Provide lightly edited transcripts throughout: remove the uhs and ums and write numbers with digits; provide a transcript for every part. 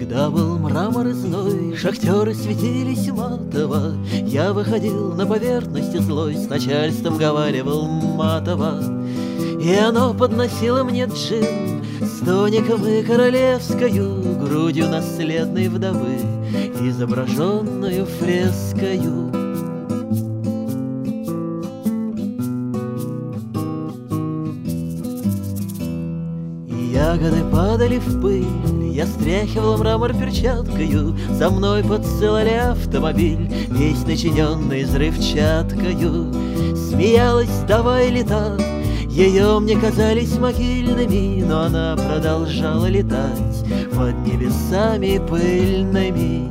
Когда был мрамор и зной, шахтеры светились матово, я выходил на поверхность злой, с начальством говаривал матово. И оно подносило мне джин с тоником и королевскою грудью наследной вдовы, изображенную фрескою. Ягоды падали в пыль, я стряхивал мрамор перчаткою, за мной подсылали автомобиль, весь начиненный взрывчаткою. Смеялась давай летать, ее мне казались могильными, но она продолжала летать под небесами пыльными.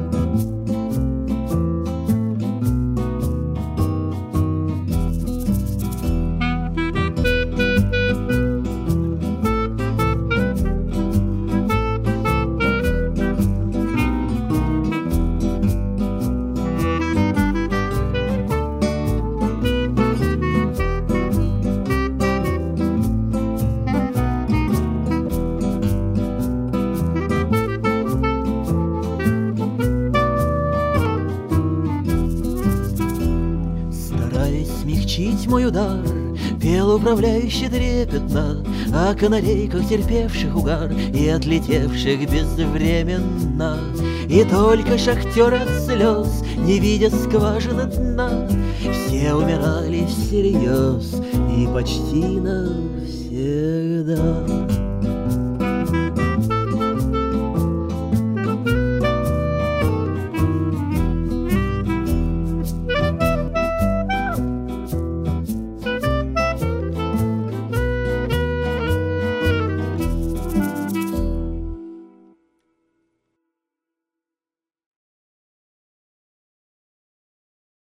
Смягчить мой удар, пел управляющий трепетно о канарейках, терпевших угар и отлетевших безвременно. И только шахтеры от слез, не видя скважины дна, все умирали всерьез и почти навсегда.